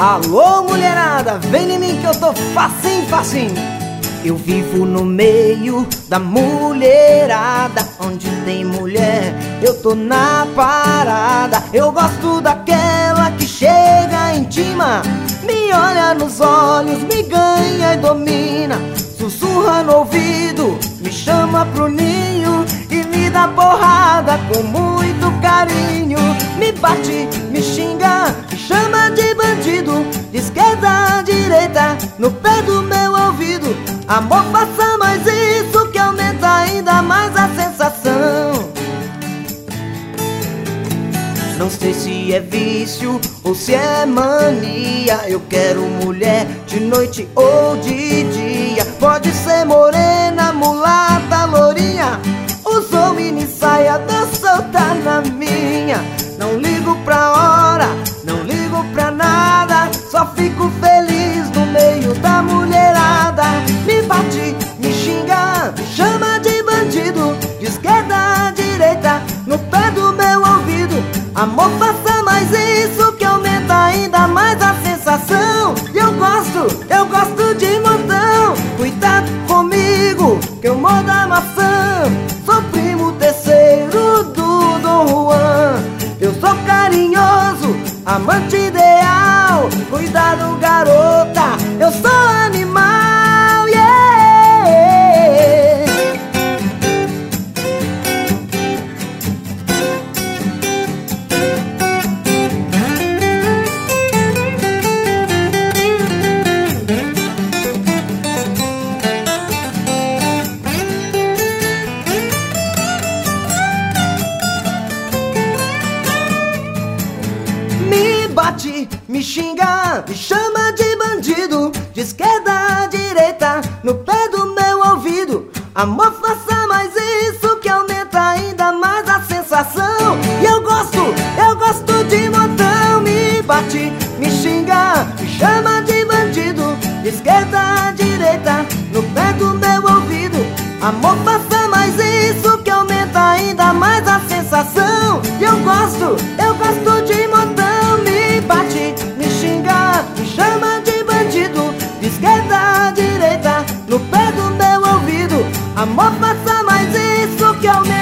Alô, mulherada, vem em mim que eu tô facinho, facinho. Eu vivo no meio da mulherada, onde tem mulher, eu tô na parada. Eu gosto daquela que chega intima, me olha nos olhos, me ganha e domina. Sussurra no ouvido, me chama pro ninho e me dá porrada com muito carinho. Me bate, me xinga, me chama de bandido, de esquerda à direita, no pé do meu ouvido. Amor, faça mais isso que aumenta ainda mais a sensação. Não sei se é vício ou se é mania, eu quero mulher de noite ou de dia. Pode ser morena, mulata, lourinha, usou mini saia, tô solta na minha. Não ligo pra hora, não ligo pra nada, só fico feliz no meio da mulherada. Me bate, me xinga, me chama de bandido, de esquerda à direita, no pé do meu ouvido. Amor, faça mais isso que aumenta ainda mais a sensação. E eu gosto de montão. Cuidado comigo, que eu mordo a maçã. Sou primo terceiro do Dom Juan. Eu sou carinhoso, amante ideal. Cuidado, garota, eu sou animal, yeah! Bate, me xinga, me chama de bandido, de esquerda à direita, no pé do meu ouvido. Amor, faça mais isso que aumenta ainda mais a sensação. E eu gosto de montão. Me bate, me xinga, me chama de bandido, de esquerda à direita, no pé do meu ouvido. Amor, faça mais isso que aumenta ainda mais a sensação. E eu gosto de montão. Me bate, me xinga, me chama de bandido, de esquerda à direita, no pé do meu ouvido. Amor, faça mais isso que aumenta